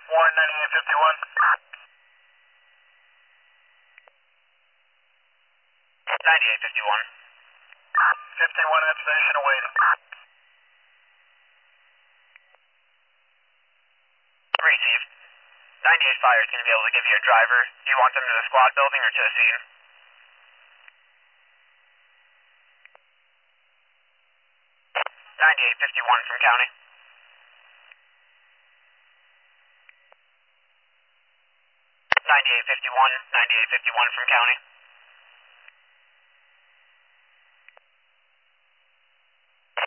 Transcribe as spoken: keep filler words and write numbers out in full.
one ninety-eight fifty-one. ninety-eight fifty-one. fifty-one at station awaiting. Receive. ninety-eight Fire is going to be able to give you a driver. Do you want them to the squad building or to the scene? ninety-eight fifty-one from county. ninety-eight fifty-one, ninety-eight fifty-one from county.